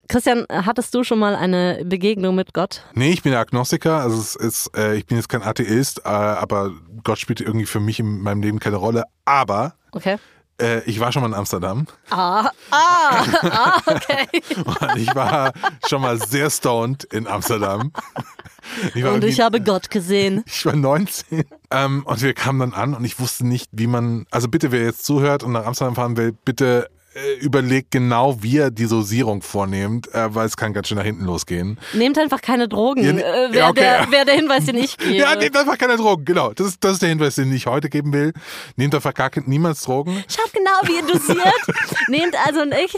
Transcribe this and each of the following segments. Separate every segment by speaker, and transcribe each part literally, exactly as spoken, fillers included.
Speaker 1: Christian, hattest du schon mal eine Begegnung mit Gott?
Speaker 2: Nee, ich bin Agnostiker, also es ist, äh, ich bin jetzt kein Atheist, äh, aber Gott spielt irgendwie für mich in meinem Leben keine Rolle. Aber
Speaker 1: okay.
Speaker 2: äh, ich war schon mal in Amsterdam.
Speaker 1: Ah, ah, ah, okay.
Speaker 2: Und ich war schon mal sehr stoned in Amsterdam. Ich
Speaker 1: und ich habe Gott gesehen.
Speaker 2: Ich war neunzehn. Ähm, und wir kamen dann an und ich wusste nicht, wie man, also bitte, wer jetzt zuhört und nach Amsterdam fahren will, bitte äh, überlegt genau, wie ihr die Dosierung vornehmt, äh, weil es kann ganz schön nach hinten losgehen.
Speaker 1: Nehmt einfach keine Drogen,
Speaker 2: ja,
Speaker 1: ne, äh, wäre
Speaker 2: ja, okay.
Speaker 1: der, wär der Hinweis, den ich gebe.
Speaker 2: Ja, nehmt einfach keine Drogen, genau. Das ist, das ist der Hinweis, den ich heute geben will. Nehmt einfach gar niemals Drogen.
Speaker 1: Schaut genau, wie ihr dosiert. Nehmt also nicht...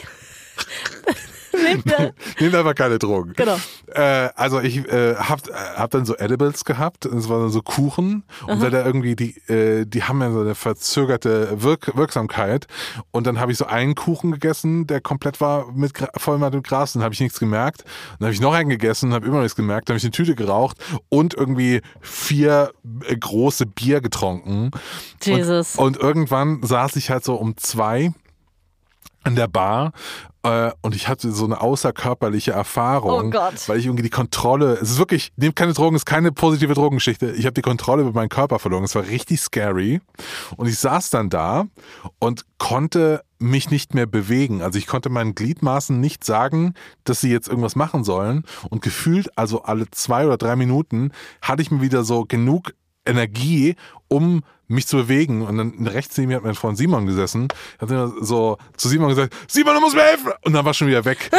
Speaker 1: Nehmt,
Speaker 2: Nehmt einfach keine Drogen.
Speaker 1: Genau.
Speaker 2: Äh, also ich äh, hab, hab dann so Edibles gehabt, das waren dann so Kuchen und weil da irgendwie die, äh, die haben ja so eine verzögerte Wirk- Wirksamkeit und dann habe ich so einen Kuchen gegessen, der komplett war mit voll mit Gras, dann habe ich nichts gemerkt. Dann habe ich noch einen gegessen, habe immer nichts gemerkt, dann habe ich eine Tüte geraucht und irgendwie vier äh, große Bier getrunken.
Speaker 1: Jesus.
Speaker 2: Und, und irgendwann saß ich halt so um zwei in der Bar äh, und ich hatte so eine außerkörperliche Erfahrung,
Speaker 1: oh Gott.
Speaker 2: weil ich irgendwie die Kontrolle, es ist wirklich, nehmt keine Drogen, es ist keine positive Drogengeschichte, ich habe die Kontrolle über meinen Körper verloren, es war richtig scary und ich saß dann da und konnte mich nicht mehr bewegen, also ich konnte meinen Gliedmaßen nicht sagen, dass sie jetzt irgendwas machen sollen und gefühlt, also alle zwei oder drei Minuten hatte ich mir wieder so genug Energie, um mich zu bewegen. Und dann rechts neben mir hat mein Freund Simon gesessen. Hat immer so zu Simon gesagt, Simon, du musst mir helfen! Und dann war schon wieder weg.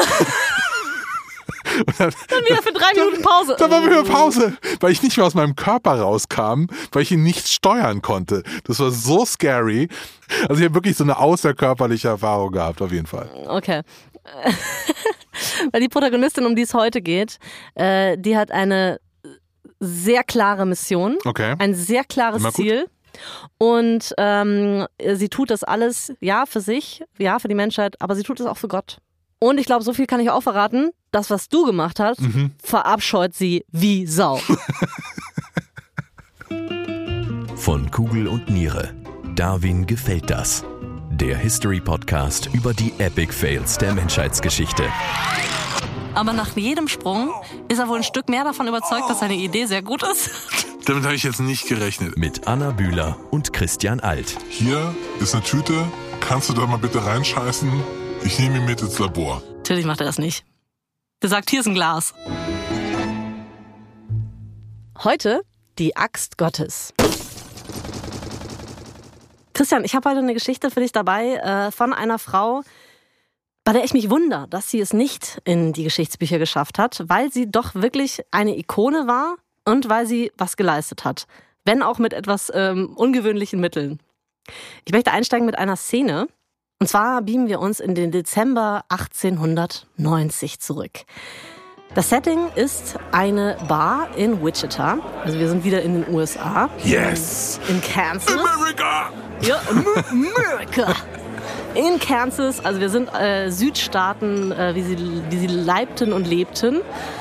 Speaker 2: Und dann,
Speaker 1: dann wieder für drei Minuten Pause.
Speaker 2: Dann war wieder Pause, weil ich nicht mehr aus meinem Körper rauskam, weil ich ihn nicht steuern konnte. Das war so scary. Also ich habe wirklich so eine außerkörperliche Erfahrung gehabt, auf jeden Fall.
Speaker 1: Okay. Weil die Protagonistin, um die es heute geht, äh, die hat eine sehr klare Mission,
Speaker 2: okay.
Speaker 1: ein sehr klares Ziel und ähm, sie tut das alles, ja, für sich, ja, für die Menschheit, aber sie tut es auch für Gott. Und ich glaube, so viel kann ich auch verraten, das, was du gemacht hast, mhm. verabscheut sie wie Sau.
Speaker 3: Von Kugel und Niere. Darwin gefällt das. Der History-Podcast über die Epic Fails der Menschheitsgeschichte.
Speaker 1: Aber nach jedem Sprung ist er wohl ein Stück mehr davon überzeugt, dass seine Idee sehr gut ist.
Speaker 2: Damit habe ich jetzt nicht gerechnet.
Speaker 3: Mit Anna Bühler und Christian Alt.
Speaker 4: Hier ist eine Tüte. Kannst du da mal bitte reinscheißen? Ich nehme ihn mit ins Labor.
Speaker 1: Natürlich macht er das nicht. Der sagt, hier ist ein Glas. Heute die Axt Gottes. Christian, ich habe heute eine Geschichte für dich dabei äh, von einer Frau, bei der ich mich wundere, dass sie es nicht in die Geschichtsbücher geschafft hat, weil sie doch wirklich eine Ikone war und weil sie was geleistet hat. Wenn auch mit etwas ähm, ungewöhnlichen Mitteln. Ich möchte einsteigen mit einer Szene. Und zwar beamen wir uns in den Dezember achtzehnhundertneunzig zurück. Das Setting ist eine Bar in Wichita. Also wir sind wieder in den U S A.
Speaker 2: Yes!
Speaker 1: In, in Kansas.
Speaker 2: America!
Speaker 1: Ja, America! In Kansas, also wir sind äh, Südstaaten, äh, wie, sie, wie sie leibten und lebten.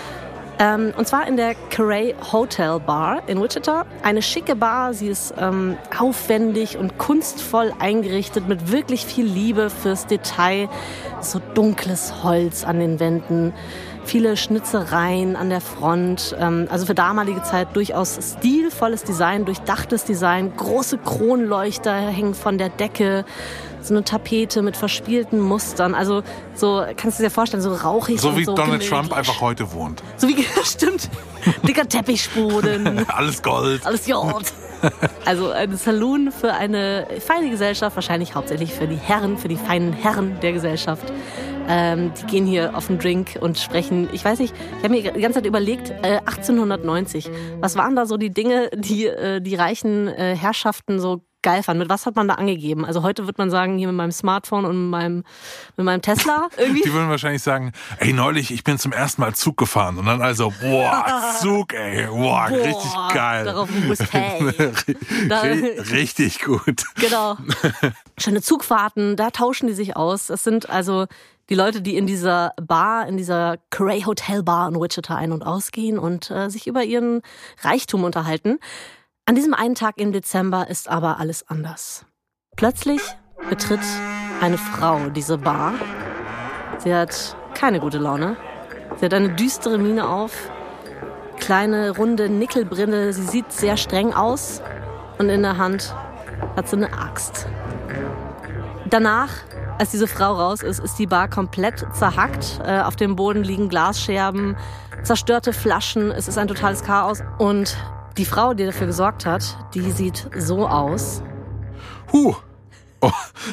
Speaker 1: Ähm, und zwar in der Carey Hotel Bar in Wichita. Eine schicke Bar, sie ist ähm, aufwendig und kunstvoll eingerichtet mit wirklich viel Liebe fürs Detail. So dunkles Holz an den Wänden, viele Schnitzereien an der Front. Ähm, also für damalige Zeit durchaus stilvolles Design, durchdachtes Design. Große Kronleuchter hängen von der Decke. So eine Tapete mit verspielten Mustern. Also so, kannst du dir vorstellen, so rauchig.
Speaker 2: So wie
Speaker 1: und so
Speaker 2: Donald
Speaker 1: gemütlich.
Speaker 2: Trump einfach heute wohnt.
Speaker 1: So wie, stimmt. Dicker Teppichboden.
Speaker 2: Alles Gold.
Speaker 1: Alles Gold. Also ein Saloon für eine feine Gesellschaft, wahrscheinlich hauptsächlich für die Herren, für die feinen Herren der Gesellschaft. Ähm, die gehen hier auf den Drink und sprechen. Ich weiß nicht, ich habe mir die ganze Zeit überlegt, äh, achtzehnhundertneunzig, was waren da so die Dinge, die äh, die reichen äh, Herrschaften so geil fanden? Mit was hat man da angegeben? Also heute wird man sagen, hier mit meinem Smartphone und mit meinem, mit meinem Tesla irgendwie.
Speaker 2: Die würden wahrscheinlich sagen, ey, neulich, ich bin zum ersten Mal Zug gefahren. Und dann also, boah, Zug, ey, boah, boah richtig geil.
Speaker 1: Darauf muss hey. da,
Speaker 2: richtig gut.
Speaker 1: Genau. Schöne Zugfahrten, da tauschen die sich aus. Das sind also die Leute, die in dieser Bar, in dieser Carey Hotel Bar in Wichita ein- und ausgehen und äh, sich über ihren Reichtum unterhalten. An diesem einen Tag im Dezember ist aber alles anders. Plötzlich betritt eine Frau diese Bar. Sie hat keine gute Laune. Sie hat eine düstere Miene auf, kleine, runde Nickelbrille. Sie sieht sehr streng aus und in der Hand hat sie eine Axt. Danach, als diese Frau raus ist, ist die Bar komplett zerhackt. Äh, auf dem Boden liegen Glasscherben, zerstörte Flaschen. Es ist ein totales Chaos. Und die Frau, die dafür gesorgt hat, die sieht so aus.
Speaker 2: Huh. Oh.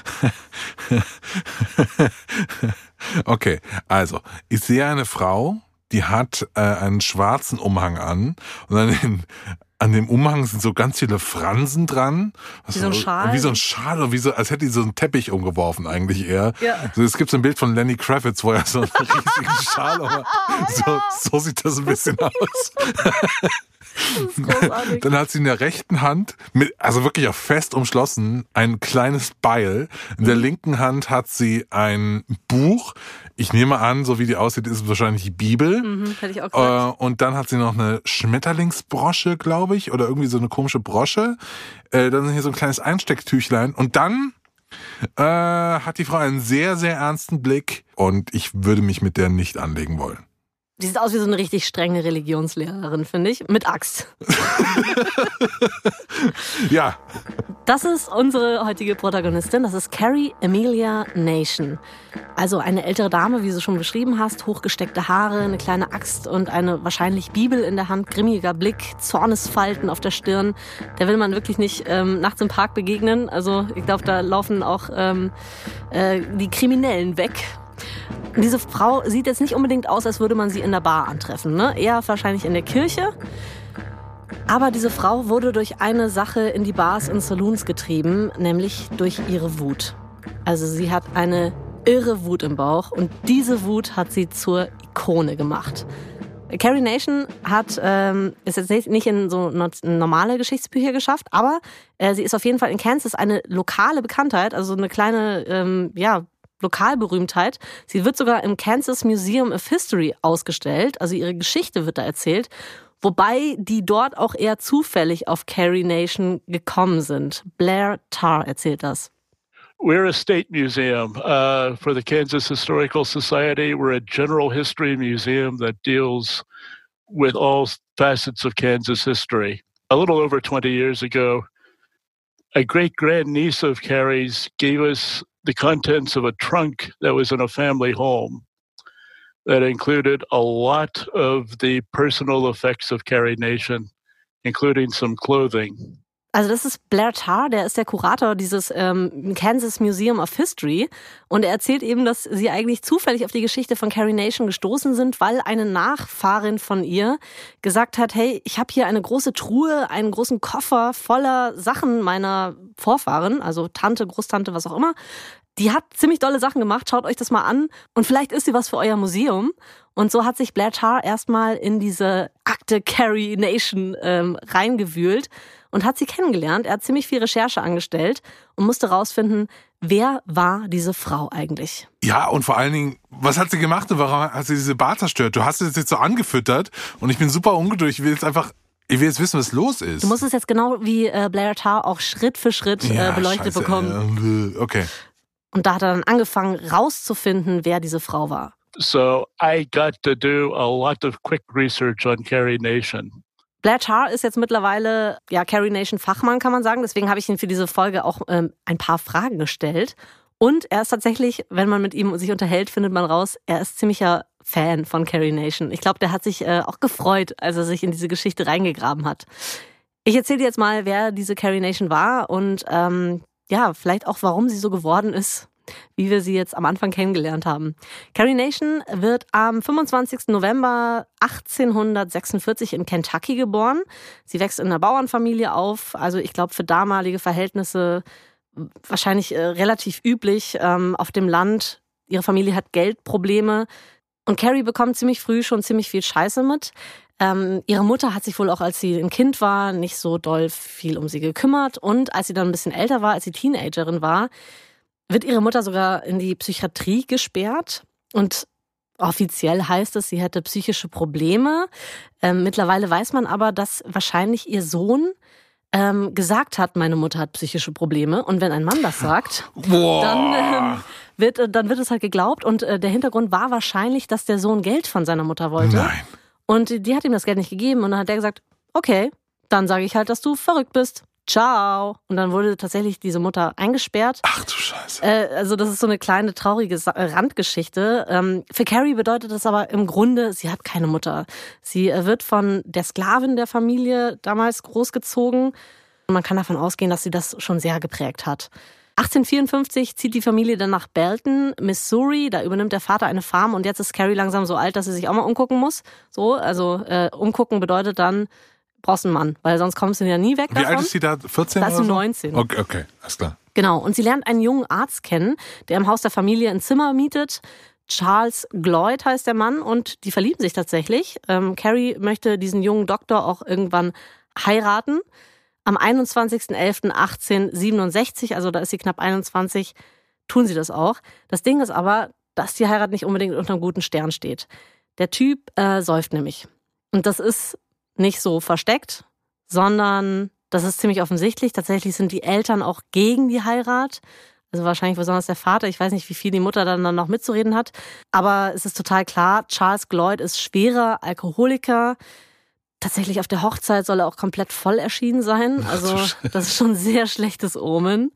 Speaker 2: Okay, also, ich sehe eine Frau, die hat äh, einen schwarzen Umhang an und an, den, an dem Umhang sind so ganz viele Fransen dran.
Speaker 1: Wie so ein Schal.
Speaker 2: Wie so ein Schal, wie so, als hätte die so einen Teppich umgeworfen eigentlich eher.
Speaker 1: Ja.
Speaker 2: So, es gibt so ein Bild von Lenny Kravitz, wo er so einen riesigen Schal, aber so, so sieht das ein bisschen aus.
Speaker 1: Das ist großartig.
Speaker 2: Dann hat sie in der rechten Hand, mit, also wirklich auch fest umschlossen, ein kleines Beil. In der linken Hand hat sie ein Buch. Ich nehme an, so wie die aussieht, ist es wahrscheinlich die Bibel.
Speaker 1: Mhm, hätte ich auch gesagt.
Speaker 2: Äh, und dann hat sie noch eine Schmetterlingsbrosche, glaube ich, oder irgendwie so eine komische Brosche. Äh, dann hier so ein kleines Einstecktüchlein. Und dann äh, hat die Frau einen sehr, sehr ernsten Blick. Und ich würde mich mit der nicht anlegen wollen.
Speaker 1: Die sieht aus wie so eine richtig strenge Religionslehrerin, finde ich, mit Axt.
Speaker 2: Ja.
Speaker 1: Das ist unsere heutige Protagonistin, das ist Carrie Amelia Nation. Also eine ältere Dame, wie du schon beschrieben hast, hochgesteckte Haare, eine kleine Axt und eine wahrscheinlich Bibel in der Hand, grimmiger Blick, Zornesfalten auf der Stirn. Der will man wirklich nicht ähm, nachts im Park begegnen. Also ich glaube, da laufen auch ähm, äh, die Kriminellen weg. Diese Frau sieht jetzt nicht unbedingt aus, als würde man sie in der Bar antreffen, ne? Eher wahrscheinlich in der Kirche. Aber diese Frau wurde durch eine Sache in die Bars und Saloons getrieben, nämlich durch ihre Wut. Also sie hat eine irre Wut im Bauch und diese Wut hat sie zur Ikone gemacht. Carrie Nation hat ähm, ist jetzt nicht in so normale Geschichtsbücher geschafft, aber äh, sie ist auf jeden Fall in Kansas eine lokale Bekanntheit, also eine kleine, ähm, ja, Lokalberühmtheit. Sie wird sogar im Kansas Museum of History ausgestellt, also ihre Geschichte wird da erzählt, wobei die dort auch eher zufällig auf Carrie Nation gekommen sind. Blair Tarr erzählt das.
Speaker 5: We're a state museum uh, for the Kansas Historical Society. We're a general history museum that deals with all facets of Kansas history. A little over twenty years ago, a great-grandniece of Carrie's gave us the contents of a trunk that was in a family home that included a lot of the personal effects of Carrie Nation, including some clothing.
Speaker 1: Also das ist Blair Tarr, der ist der Kurator dieses ähm, Kansas Museum of History und er erzählt eben, dass sie eigentlich zufällig auf die Geschichte von Carrie Nation gestoßen sind, weil eine Nachfahrin von ihr gesagt hat, hey, ich habe hier eine große Truhe, einen großen Koffer voller Sachen meiner Vorfahren, also Tante, Großtante, was auch immer. Die hat ziemlich dolle Sachen gemacht, schaut euch das mal an und vielleicht ist sie was für euer Museum. Und so hat sich Blair Tarr erstmal in diese Akte Carrie Nation ähm, reingewühlt und hat sie kennengelernt. Er hat ziemlich viel Recherche angestellt und musste rausfinden, wer war diese Frau eigentlich?
Speaker 2: Ja, und vor allen Dingen, was hat sie gemacht und warum hat sie diese Bar zerstört? Du hast es jetzt so angefüttert und ich bin super ungeduldig. Ich will jetzt einfach, ich will jetzt wissen, was los ist.
Speaker 1: Du musst es jetzt genau wie äh, Blair Tarr auch Schritt für Schritt
Speaker 2: ja,
Speaker 1: äh, beleuchtet
Speaker 2: scheiße,
Speaker 1: bekommen.
Speaker 2: Äh, okay.
Speaker 1: Und da hat er dann angefangen, rauszufinden, wer diese Frau war.
Speaker 5: So I got to do a lot of quick research on Carrie Nation.
Speaker 1: Blair Tarr ist jetzt mittlerweile ja Carrie Nation Fachmann, kann man sagen. Deswegen habe ich ihn für diese Folge auch ähm, ein paar Fragen gestellt. Und er ist tatsächlich, wenn man mit ihm sich unterhält, findet man raus, er ist ziemlicher Fan von Carrie Nation. Ich glaube, der hat sich äh, auch gefreut, als er sich in diese Geschichte reingegraben hat. Ich erzähle dir jetzt mal, wer diese Carrie Nation war und ähm, ja, vielleicht auch, warum sie so geworden ist, wie wir sie jetzt am Anfang kennengelernt haben. Carrie Nation wird am fünfundzwanzigsten November achtzehnhundertsechsundvierzig in Kentucky geboren. Sie wächst in einer Bauernfamilie auf, also ich glaube für damalige Verhältnisse wahrscheinlich äh, relativ üblich ähm, auf dem Land. Ihre Familie hat Geldprobleme und Carrie bekommt ziemlich früh schon ziemlich viel Scheiße mit. Ähm, ihre Mutter hat sich wohl auch, als sie ein Kind war, nicht so doll viel um sie gekümmert. Und als sie dann ein bisschen älter war, als sie Teenagerin war, wird ihre Mutter sogar in die Psychiatrie gesperrt. Und offiziell heißt es, sie hätte psychische Probleme. Ähm, mittlerweile weiß man aber, dass wahrscheinlich ihr Sohn ähm, gesagt hat, meine Mutter hat psychische Probleme. Und wenn ein Mann das sagt,
Speaker 2: Boah.
Speaker 1: dann, ähm, wird, dann wird es halt geglaubt. Und äh, der Hintergrund war wahrscheinlich, dass der Sohn Geld von seiner Mutter wollte.
Speaker 2: Nein.
Speaker 1: Und die hat ihm das Geld nicht gegeben. Und dann hat er gesagt, okay, dann sage ich halt, dass du verrückt bist. Ciao. Und dann wurde tatsächlich diese Mutter eingesperrt.
Speaker 2: Ach du Scheiße.
Speaker 1: Äh, also das ist so eine kleine traurige Sa- Randgeschichte. Ähm, für Carrie bedeutet das aber im Grunde, sie hat keine Mutter. Sie äh, wird von der Sklavin der Familie damals großgezogen. Und man kann davon ausgehen, dass sie das schon sehr geprägt hat. achtzehnhundertvierundfünfzig zieht die Familie dann nach Belton, Missouri. Da übernimmt der Vater eine Farm und jetzt ist Carrie langsam so alt, dass sie sich auch mal umgucken muss. So, also äh, umgucken bedeutet dann, brauchst einen Mann, weil sonst kommst du ja nie weg davon.
Speaker 2: Wie alt ist sie da? vierzehn
Speaker 1: Das ist
Speaker 2: oder so?
Speaker 1: neunzehn.
Speaker 2: Okay, okay, alles klar.
Speaker 1: Genau, und sie lernt einen jungen Arzt kennen, der im Haus der Familie ein Zimmer mietet. Charles Gloyd heißt der Mann und die verlieben sich tatsächlich. Ähm, Carrie möchte diesen jungen Doktor auch irgendwann heiraten. Am einundzwanzigsten elften achtzehnhundertsiebenundsechzig, also da ist sie knapp einundzwanzig, tun sie das auch. Das Ding ist aber, dass die Heirat nicht unbedingt unter einem guten Stern steht. Der Typ äh, säuft nämlich. Und das ist nicht so versteckt, sondern das ist ziemlich offensichtlich. Tatsächlich sind die Eltern auch gegen die Heirat. Also wahrscheinlich besonders der Vater. Ich weiß nicht, wie viel die Mutter dann noch mitzureden hat. Aber es ist total klar, Charles Gloyd ist schwerer Alkoholiker. Tatsächlich auf der Hochzeit soll er auch komplett voll erschienen sein. Also das ist schon ein sehr schlechtes Omen.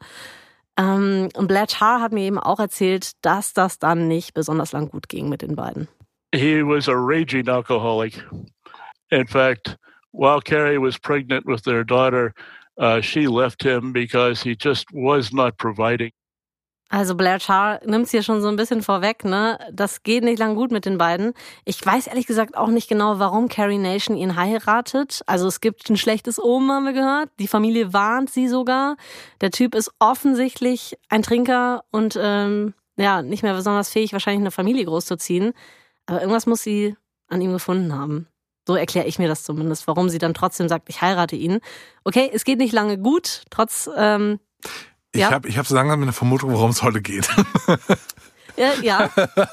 Speaker 1: Ähm, und Blair Tarr hat mir eben auch erzählt, dass das dann nicht besonders lang gut ging mit den beiden.
Speaker 5: He was a raging alcoholic. In fact, while Carrie was pregnant with their daughter, uh, she left him because he just was not providing.
Speaker 1: Also Blair Tarr nimmt es hier schon so ein bisschen vorweg, ne? Das geht nicht lang gut mit den beiden. Ich weiß ehrlich gesagt auch nicht genau, warum Carrie Nation ihn heiratet. Also es gibt ein schlechtes Omen, haben wir gehört. Die Familie warnt sie sogar. Der Typ ist offensichtlich ein Trinker und ähm, ja, nicht mehr besonders fähig, wahrscheinlich eine Familie großzuziehen. Aber irgendwas muss sie an ihm gefunden haben. So erkläre ich mir das zumindest, warum sie dann trotzdem sagt, ich heirate ihn. Okay, es geht nicht lange gut, trotz... Ähm,
Speaker 2: Ich
Speaker 1: ja.
Speaker 2: habe ich hab so langsam eine Vermutung, worum es heute geht.
Speaker 1: Ja, ja.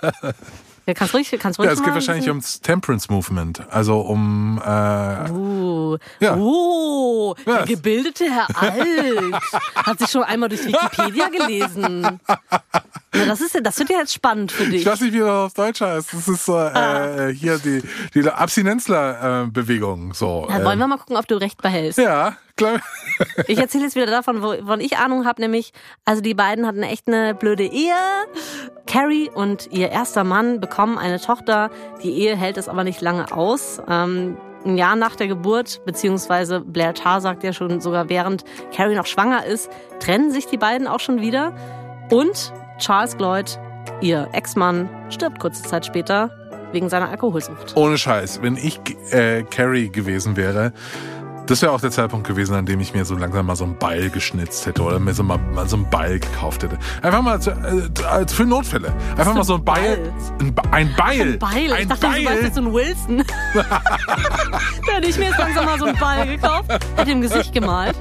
Speaker 1: Ja, kannst ruhig, kannst ruhig
Speaker 2: Ja, es geht
Speaker 1: mal ein
Speaker 2: wahrscheinlich
Speaker 1: bisschen-
Speaker 2: ums Temperance Movement. Also um... Äh,
Speaker 1: Uh,
Speaker 2: Ja.
Speaker 1: oh, der
Speaker 2: Was?
Speaker 1: gebildete Herr Alt hat sich schon einmal durch Wikipedia gelesen. Na, das ist ja, das wird ja jetzt spannend für dich.
Speaker 2: ich weiß nicht, wie das auf Deutsch heißt. Das ist so äh, hier die, die Abstinenzler-Bewegung. So,
Speaker 1: Ja, wollen wir mal gucken, ob du recht behältst.
Speaker 2: Ja, klar.
Speaker 1: Ich erzähle jetzt wieder davon, wovon ich Ahnung habe, nämlich, also die beiden hatten echt eine blöde Ehe. Carrie und ihr erster Mann bekommen eine Tochter. Die Ehe hält es aber nicht lange aus. Ähm, ein Jahr nach der Geburt, beziehungsweise Blair Tarr sagt ja schon sogar während Carrie noch schwanger ist, trennen sich die beiden auch schon wieder. Und Charles Gloyd, ihr Ex-Mann, stirbt kurze Zeit später wegen seiner Alkoholsucht.
Speaker 2: Ohne Scheiß. Wenn ich äh, Carrie gewesen wäre, das wäre auch der Zeitpunkt gewesen, an dem ich mir so langsam mal so einen Beil geschnitzt hätte oder mir so mal, mal so einen Beil gekauft hätte. Einfach mal zu, äh, für Notfälle. Einfach mal so ein Beil. Ein, Be- ein Beil.
Speaker 1: Ein Beil.
Speaker 2: Ein
Speaker 1: Ich dachte,
Speaker 2: Beil.
Speaker 1: du weißt jetzt so ein Wilson. Da hätte ich mir jetzt langsam mal so einen Ball gekauft, hätte im Gesicht gemalt.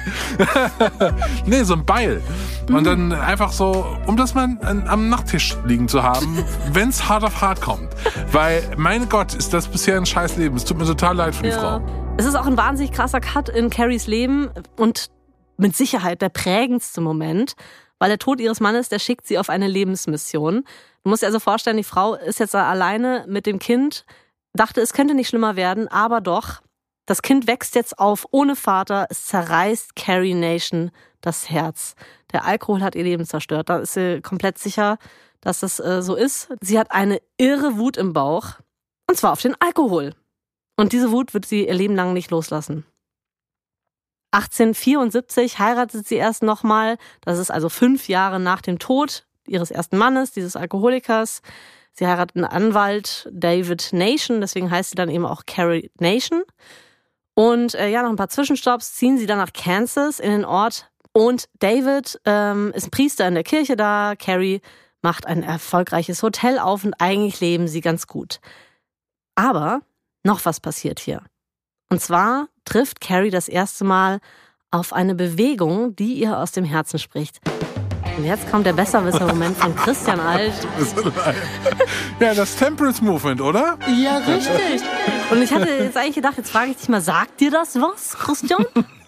Speaker 2: Nee, so ein Beil. Und dann einfach so, um das mal an, am Nachttisch liegen zu haben, wenn's hart auf hart kommt. Weil, mein Gott, ist das bisher ein scheiß Leben. Es tut mir total leid für die Frau.
Speaker 1: Es ist auch ein wahnsinnig krasser Cut in Carries Leben und mit Sicherheit der prägendste Moment, weil der Tod ihres Mannes, der schickt sie auf eine Lebensmission. Du musst dir also vorstellen, die Frau ist jetzt alleine mit dem Kind, dachte, es könnte nicht schlimmer werden, aber doch. Das Kind wächst jetzt auf ohne Vater, es zerreißt Carrie Nation das Herz. Der Alkohol hat ihr Leben zerstört. Da ist sie komplett sicher, dass das äh, so ist. Sie hat eine irre Wut im Bauch, und zwar auf den Alkohol. Und diese Wut wird sie ihr Leben lang nicht loslassen. achtzehnhundertvierundsiebzig heiratet sie erst nochmal. Das ist also fünf Jahre nach dem Tod ihres ersten Mannes, dieses Alkoholikers. Sie heiratet einen Anwalt, David Nation, deswegen heißt sie dann eben auch Carrie Nation. Und äh, ja, nach ein paar Zwischenstopps ziehen sie dann nach Kansas in den Ort. Und David ähm, ist ein Priester in der Kirche da. Carrie macht ein erfolgreiches Hotel auf und eigentlich leben sie ganz gut. Aber noch was passiert hier. Und zwar trifft Carrie das erste Mal auf eine Bewegung, die ihr aus dem Herzen spricht. Und jetzt kommt der Besserwisser-Moment von Christian Alt.
Speaker 2: Ja, das Temperance Movement, oder?
Speaker 1: Ja, richtig. Und ich hatte jetzt eigentlich gedacht, jetzt frage ich dich mal, sagt dir das was, Christian?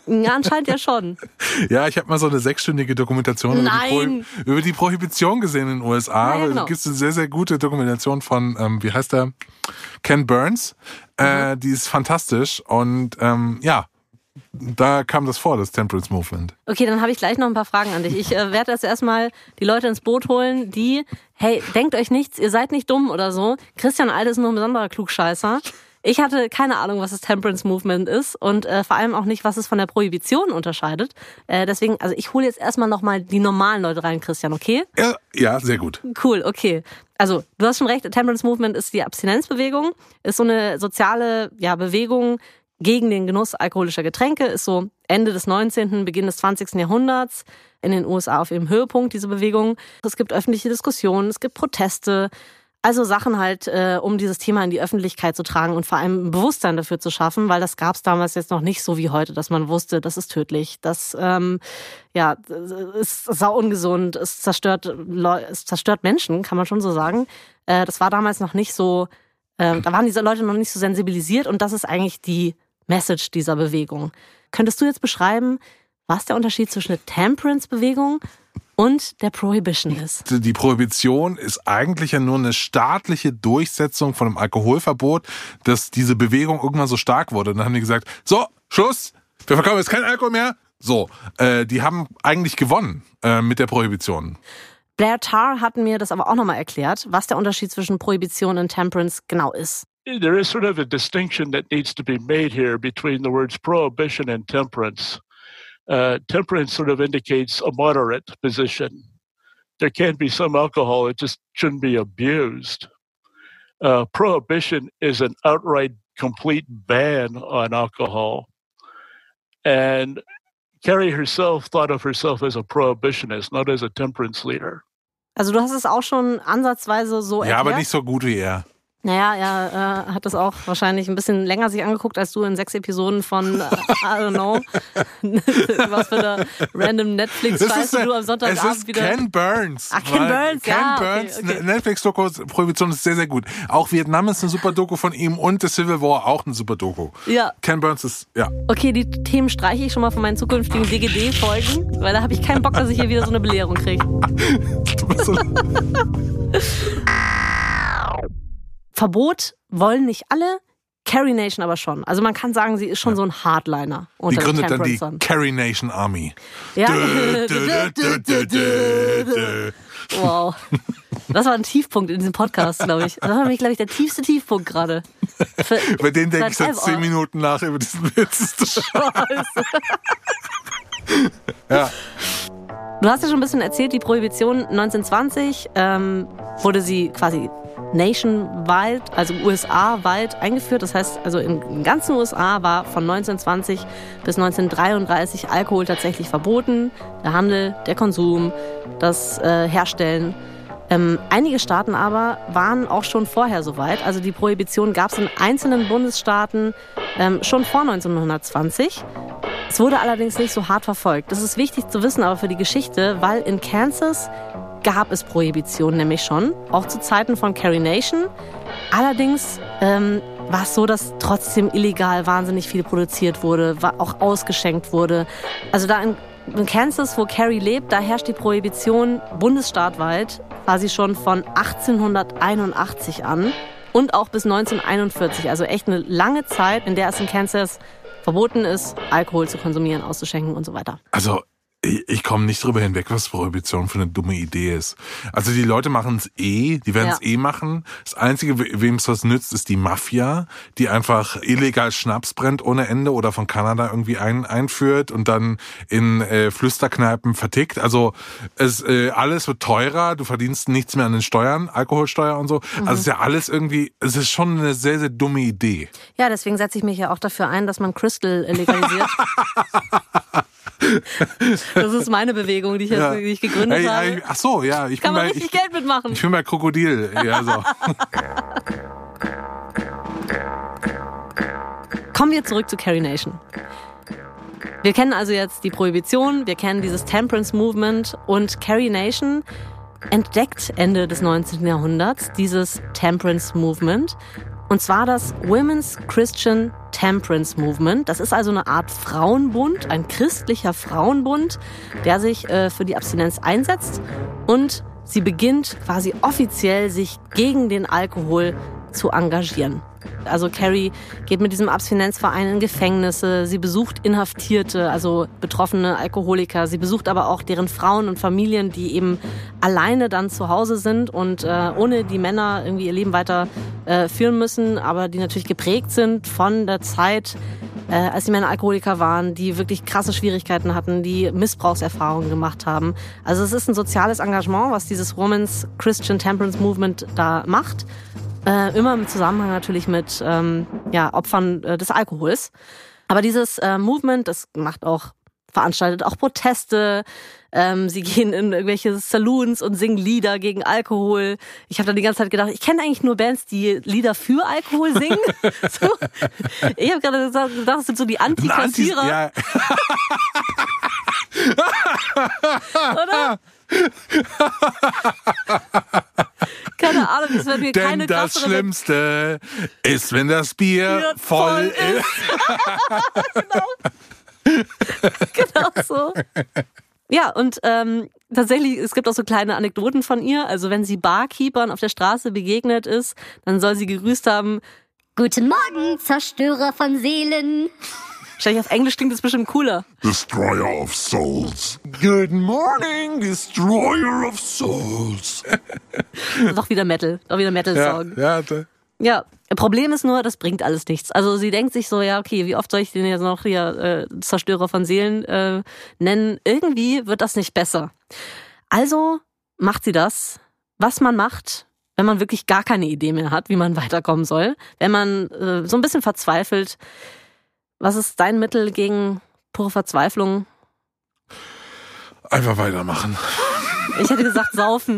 Speaker 1: Ja, anscheinend ja schon.
Speaker 2: Ja, ich habe mal so eine sechsstündige Dokumentation über die, Pro- über die Prohibition gesehen in den U S A.
Speaker 1: Ja, ja, genau.
Speaker 2: Da gibt es eine sehr, sehr gute Dokumentation von, ähm, wie heißt der? Ken Burns. Mhm. Äh, die ist fantastisch. Und ähm, ja, da kam das vor, das Temperance Movement.
Speaker 1: Okay, dann habe ich gleich noch ein paar Fragen an dich. Ich äh, werde jetzt erstmal die Leute ins Boot holen, die, hey, denkt euch nichts, ihr seid nicht dumm oder so. Christian Alt ist nur ein besonderer Klugscheißer. Ich hatte keine Ahnung, was das Temperance Movement ist und äh, vor allem auch nicht, was es von der Prohibition unterscheidet. Äh, deswegen, also ich hole jetzt erstmal nochmal die normalen Leute rein, Christian, okay?
Speaker 2: Ja, ja, sehr gut.
Speaker 1: Cool, okay. Also, du hast schon recht, Temperance Movement ist die Abstinenzbewegung, ist so eine soziale ja, Bewegung gegen den Genuss alkoholischer Getränke, ist so Ende des neunzehnten, Beginn des zwanzigsten Jahrhunderts in den U S A auf ihrem Höhepunkt, diese Bewegung. Es gibt öffentliche Diskussionen, es gibt Proteste, also Sachen halt, äh, um dieses Thema in die Öffentlichkeit zu tragen und vor allem ein Bewusstsein dafür zu schaffen, weil das gab es damals jetzt noch nicht so wie heute, dass man wusste, das ist tödlich, das ähm, ja, ist sau ungesund, es zerstört, es zerstört Menschen, kann man schon so sagen. Äh, das war damals noch nicht so, äh, da waren diese Leute noch nicht so sensibilisiert und das ist eigentlich die Message dieser Bewegung. Könntest du jetzt beschreiben, was der Unterschied zwischen der Temperance-Bewegung und der Prohibition ist?
Speaker 2: Die Prohibition ist eigentlich ja nur eine staatliche Durchsetzung von einem Alkoholverbot, dass diese Bewegung irgendwann so stark wurde. Und dann haben die gesagt, so, Schluss, wir verkaufen jetzt keinen Alkohol mehr. So, äh, die haben eigentlich gewonnen äh, mit der Prohibition.
Speaker 1: Blair Tarr hat mir das aber auch nochmal erklärt, was der Unterschied zwischen Prohibition und Temperance genau ist.
Speaker 5: There is sort of a distinction that needs to be made here between the words prohibition and temperance. Uh, temperance sort of indicates a moderate position. There can be some alcohol, it just shouldn't be abused. Uh, prohibition is an outright, complete ban on alcohol. And Carrie herself thought of herself as a prohibitionist, not as a temperance leader.
Speaker 1: Also du hast es auch schon ansatzweise so erklärt.
Speaker 2: Ja, aber nicht so gut wie er.
Speaker 1: Naja, er äh, hat das auch wahrscheinlich ein bisschen länger sich angeguckt, als du in sechs Episoden von, äh, I don't know, was für eine random Netflix-Scheiße du am Sonntagabend
Speaker 2: es ist
Speaker 1: wieder...
Speaker 2: Ken Burns.
Speaker 1: Ach, Ken Burns,
Speaker 2: Ken
Speaker 1: ja.
Speaker 2: Burns,
Speaker 1: okay, okay.
Speaker 2: Netflix-Doku, Prohibition ist sehr, sehr gut. Auch Vietnam ist eine super Doku von ihm und The Civil War auch eine super Doku.
Speaker 1: Ja.
Speaker 2: Ken Burns ist, ja.
Speaker 1: Okay, die Themen streiche ich schon mal von meinen zukünftigen D G D-Folgen, weil da habe ich keinen Bock, dass ich hier wieder so eine Belehrung kriege.
Speaker 2: Du bist so
Speaker 1: Verbot wollen nicht alle, Carrie Nation aber schon. Also man kann sagen, sie ist schon ja. so ein Hardliner.
Speaker 2: Die gründet dann die Carrie Nation Army.
Speaker 1: Ja. Wow. Das war ein Tiefpunkt in diesem Podcast, glaube ich. Das war nämlich, glaube ich, der tiefste Tiefpunkt gerade.
Speaker 2: Bei dem denke ich seit zehn Minuten nach über diesen Witz.
Speaker 1: Scheiße.
Speaker 2: Ja.
Speaker 1: Du hast ja schon ein bisschen erzählt, die Prohibition neunzehnhundertzwanzig ähm, wurde sie quasi nationwide, also U S A-weit eingeführt. Das heißt, also im ganzen U S A war von neunzehnhundertzwanzig bis neunzehnhundertdreiunddreißig Alkohol tatsächlich verboten. Der Handel, der Konsum, das äh, Herstellen. Ähm, einige Staaten aber waren auch schon vorher soweit. Also die Prohibition gab es in einzelnen Bundesstaaten ähm, schon vor neunzehnhundertzwanzig. Es wurde allerdings nicht so hart verfolgt. Das ist wichtig zu wissen, aber für die Geschichte, weil in Kansas gab es Prohibition nämlich schon, auch zu Zeiten von Carrie Nation. Allerdings ähm, war es so, dass trotzdem illegal wahnsinnig viel produziert wurde, war auch ausgeschenkt wurde. Also da in, in Kansas, wo Carrie lebt, da herrscht die Prohibition bundesstaatweit quasi schon von achtzehnhunderteinundachtzig an und auch bis neunzehnhunderteinundvierzig. Also echt eine lange Zeit, in der es in Kansas verboten ist, Alkohol zu konsumieren, auszuschenken und so weiter.
Speaker 2: Also ich komme nicht drüber hinweg, was Prohibition für eine dumme Idee ist. Also die Leute machen es eh, die werden es ja. eh machen. Das Einzige, wem es was nützt, ist die Mafia, die einfach illegal Schnaps brennt ohne Ende oder von Kanada irgendwie ein, einführt und dann in äh, Flüsterkneipen vertickt. Also es äh, alles wird teurer, du verdienst nichts mehr an den Steuern, Alkoholsteuer und so. Mhm. Also es ist ja alles irgendwie, es ist schon eine sehr, sehr dumme Idee.
Speaker 1: Ja, deswegen setze ich mich ja auch dafür ein, dass man Crystal legalisiert. Das ist meine Bewegung, die ich, ja. jetzt, die ich gegründet hey, habe.
Speaker 2: Ach so, ja. Ich
Speaker 1: Kann
Speaker 2: bin
Speaker 1: man
Speaker 2: bei,
Speaker 1: richtig
Speaker 2: ich,
Speaker 1: Geld mitmachen.
Speaker 2: Ich bin bei Krokodil. Ja, so.
Speaker 1: Kommen wir zurück zu Carrie Nation. Wir kennen also jetzt die Prohibition, wir kennen dieses Temperance Movement und Carrie Nation entdeckt Ende des neunzehnten Jahrhunderts dieses Temperance Movement Und zwar das Women's Christian Temperance Movement. Das ist also eine Art Frauenbund, ein christlicher Frauenbund, der sich äh, für die Abstinenz einsetzt. Und sie beginnt quasi offiziell, sich gegen den Alkohol zu engagieren. Also Carrie geht mit diesem Abstinenzverein in Gefängnisse, sie besucht Inhaftierte, also betroffene Alkoholiker. Sie besucht aber auch deren Frauen und Familien, die eben alleine dann zu Hause sind und äh, ohne die Männer irgendwie ihr Leben weiter äh, führen müssen, aber die natürlich geprägt sind von der Zeit, äh, als die Männer Alkoholiker waren, die wirklich krasse Schwierigkeiten hatten, die Missbrauchserfahrungen gemacht haben. Also es ist ein soziales Engagement, was dieses Women's Christian Temperance Movement da macht. Äh, immer im Zusammenhang natürlich mit ähm, ja, Opfern äh, des Alkohols. Aber dieses äh, Movement, das macht auch, veranstaltet auch Proteste. Ähm, sie gehen in irgendwelche Saloons und singen Lieder gegen Alkohol. Ich habe dann die ganze Zeit gedacht, ich kenne eigentlich nur Bands, die Lieder für Alkohol singen. So. Ich habe gerade gedacht, das sind so die Antikassierer. Ja. Oder? Keine Ahnung, das wird mir
Speaker 2: Denn
Speaker 1: keine
Speaker 2: das
Speaker 1: krassere...
Speaker 2: Schlimmste ist, wenn das Bier
Speaker 1: Bier
Speaker 2: voll,
Speaker 1: voll
Speaker 2: ist.
Speaker 1: Genau. Genau so. Ja, und ähm, tatsächlich, es gibt auch so kleine Anekdoten von ihr. Also wenn sie Barkeepern auf der Straße begegnet ist, dann soll sie gegrüßt haben:
Speaker 6: Guten Morgen, Zerstörer von Seelen.
Speaker 1: Wahrscheinlich auf Englisch klingt das bestimmt cooler.
Speaker 4: Destroyer of Souls.
Speaker 2: Good morning, Destroyer of Souls.
Speaker 1: Doch wieder Metal, doch wieder Metal-Song.
Speaker 2: Ja, ja.
Speaker 1: Ja, Problem ist nur, das bringt alles nichts. Also sie denkt sich so, ja okay, wie oft soll ich den jetzt noch hier äh, Zerstörer von Seelen äh, nennen? Irgendwie wird das nicht besser. Also macht sie das, was man macht, wenn man wirklich gar keine Idee mehr hat, wie man weiterkommen soll. Wenn man äh, so ein bisschen verzweifelt. Was ist dein Mittel gegen pure Verzweiflung?
Speaker 2: Einfach weitermachen.
Speaker 1: Ich hätte gesagt, saufen.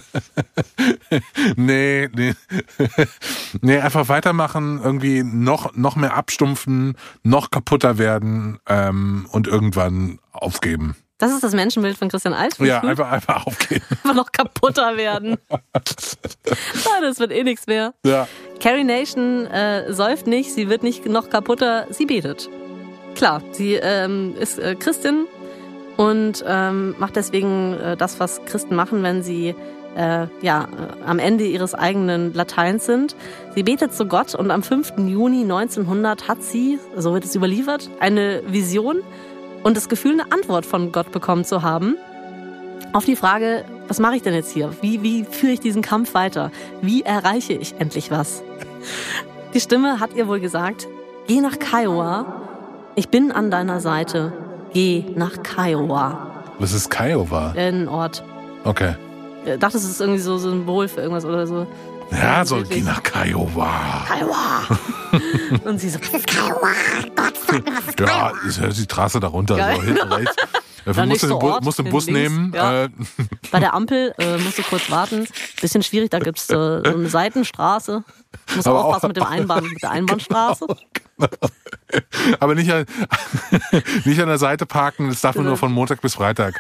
Speaker 2: nee, nee. Nee, einfach weitermachen, irgendwie noch, noch mehr abstumpfen, noch kaputter werden ähm, und irgendwann aufgeben.
Speaker 1: Das ist das Menschenbild von Christian Alt.
Speaker 2: Ja, einfach, einfach aufgeben.
Speaker 1: Einfach noch kaputter werden. Das wird eh nichts mehr.
Speaker 2: Ja.
Speaker 1: Carrie Nation äh, säuft nicht, sie wird nicht noch kaputter, sie betet. Klar, sie ähm, ist äh, Christin und ähm, macht deswegen äh, das, was Christen machen, wenn sie äh, ja, äh, am Ende ihres eigenen Lateins sind. Sie betet zu Gott und am fünften Juni neunzehnhundert hat sie, so wird es überliefert, eine Vision und das Gefühl, eine Antwort von Gott bekommen zu haben auf die Frage, was mache ich denn jetzt hier? Wie, wie führe ich diesen Kampf weiter? Wie erreiche ich endlich was? Die Stimme hat ihr wohl gesagt, geh nach Kiowa, ich bin an deiner Seite, geh nach Kiowa.
Speaker 2: Was ist Kiowa?
Speaker 1: Ein Ort.
Speaker 2: Okay.
Speaker 1: Ich dachte, es ist irgendwie so ein Symbol für irgendwas oder so.
Speaker 2: Ja, so geh nach Kiowa.
Speaker 1: Kiowa. Und sie so, was ist Kiowa? Gott, sag mir, was ist Kiowa?
Speaker 2: Ja, ist ja die Straße darunter.
Speaker 1: Geil.
Speaker 2: So, hinten rechts. Dafür musst du den, Bu- musst den Bus
Speaker 1: links,
Speaker 2: nehmen.
Speaker 1: Ja.
Speaker 2: Äh.
Speaker 1: Bei der Ampel äh, musst du kurz warten. Bisschen schwierig, da gibt's äh, so eine Seitenstraße. Du musst
Speaker 2: Aber
Speaker 1: aufpassen
Speaker 2: auch-
Speaker 1: mit, dem Einbahn, mit der Einbahnstraße.
Speaker 2: Aber nicht an, nicht an der Seite parken, das darf man
Speaker 1: Genau.
Speaker 2: nur von Montag bis Freitag.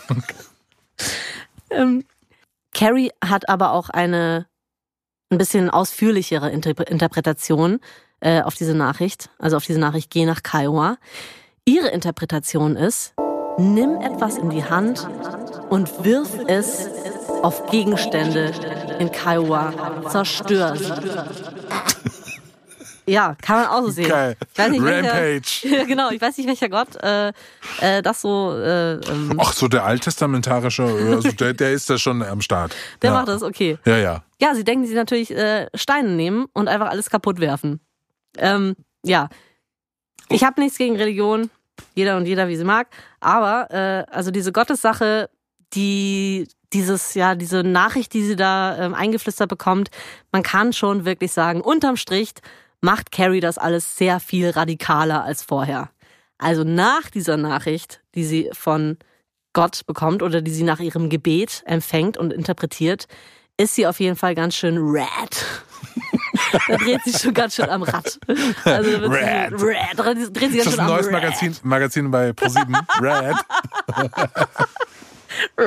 Speaker 1: Ähm, Carrie hat aber auch eine ein bisschen ausführlichere Inter- Interpretation äh, auf diese Nachricht. Also auf diese Nachricht, geh nach Kiowa. Ihre Interpretation ist, nimm etwas in die Hand und wirf es auf Gegenstände in Kiowa. Zerstör sie. Ja, kann man auch so sehen.
Speaker 2: Geil.
Speaker 1: Ich weiß nicht,
Speaker 2: Rampage.
Speaker 1: Welcher, ja, genau, ich weiß nicht, welcher Gott äh, äh, das so... Äh, ähm,
Speaker 2: Ach so, der alttestamentarische, also der, der ist da schon am Start.
Speaker 1: der
Speaker 2: ja.
Speaker 1: macht das, okay.
Speaker 2: Ja, ja.
Speaker 1: Ja, sie denken, sie natürlich äh, Steine nehmen und einfach alles kaputt werfen. Ähm, ja, ich habe nichts gegen Religion, jeder und jeder, wie sie mag, aber äh, also diese Gottessache, die dieses ja diese Nachricht, die sie da ähm, eingeflüstert bekommt, man kann schon wirklich sagen, unterm Strich macht Carrie das alles sehr viel radikaler als vorher. Also nach dieser Nachricht, die sie von Gott bekommt oder die sie nach ihrem Gebet empfängt und interpretiert, ist sie auf jeden Fall ganz schön rad. Da dreht sie schon ganz schön am Rad. Also da wird
Speaker 2: Rad.
Speaker 1: Sie, rad. Da dreht sie
Speaker 2: Ist
Speaker 1: ganz
Speaker 2: das
Speaker 1: schön
Speaker 2: ein
Speaker 1: am
Speaker 2: neues
Speaker 1: Rad.
Speaker 2: Magazin, Magazin bei ProSieben? Red.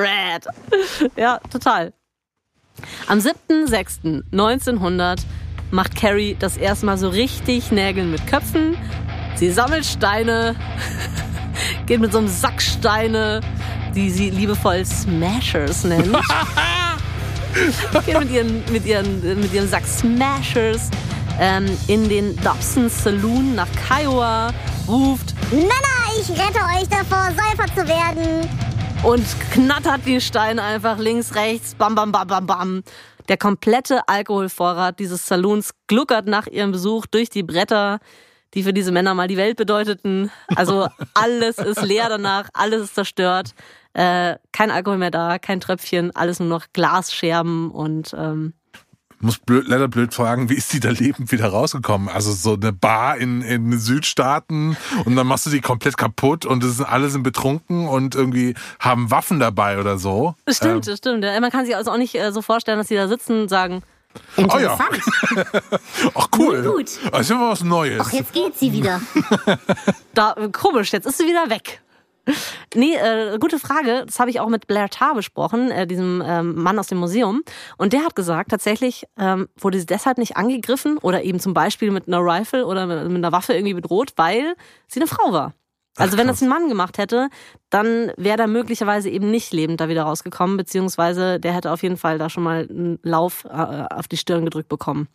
Speaker 1: Rad. Ja, total. Am siebten sechsten neunzehnhundert macht Carrie das erste Mal so richtig Nägeln mit Köpfen. Sie sammelt Steine, geht mit so einem Sack Steine, die sie liebevoll Smashers nennt. geht mit ihren, mit ihren, mit ihrem Sack Smashers ähm, in den Dobson Saloon nach Kiowa, ruft:
Speaker 6: Männer, ich rette euch davor, Säufer zu werden.
Speaker 1: Und knattert die Steine einfach links, rechts, bam, bam, bam, bam, bam. Der komplette Alkoholvorrat dieses Saloons gluckert nach ihrem Besuch durch die Bretter, die für diese Männer mal die Welt bedeuteten. Also alles ist leer danach, alles ist zerstört. Äh, kein Alkohol mehr da, kein Tröpfchen, alles nur noch Glasscherben und... Ähm,
Speaker 2: Ich muss blöd, leider blöd fragen, wie ist die da lebend wieder rausgekommen? Also so eine Bar in, in den Südstaaten und dann machst du die komplett kaputt und es sind, alle sind betrunken und irgendwie haben Waffen dabei oder so.
Speaker 1: Stimmt,
Speaker 2: ähm.
Speaker 1: stimmt. Man kann sich also auch nicht äh, so vorstellen, dass die da sitzen und sagen...
Speaker 2: Oh ja. Ach cool.
Speaker 6: Gut.
Speaker 2: Das ist immer was Neues.
Speaker 6: Ach, jetzt geht sie wieder.
Speaker 1: Da, komisch, jetzt ist sie wieder weg. Nee, äh, gute Frage. Das habe ich auch mit Blair Tarr besprochen, äh, diesem ähm, Mann aus dem Museum. Und der hat gesagt, tatsächlich ähm, wurde sie deshalb nicht angegriffen oder eben zum Beispiel mit einer Rifle oder mit, mit einer Waffe irgendwie bedroht, weil sie eine Frau war. Also
Speaker 2: Ach,
Speaker 1: wenn das ein Mann gemacht hätte, dann wäre er möglicherweise eben nicht lebend da wieder rausgekommen, beziehungsweise der hätte auf jeden Fall da schon mal einen Lauf äh, auf die Stirn gedrückt bekommen.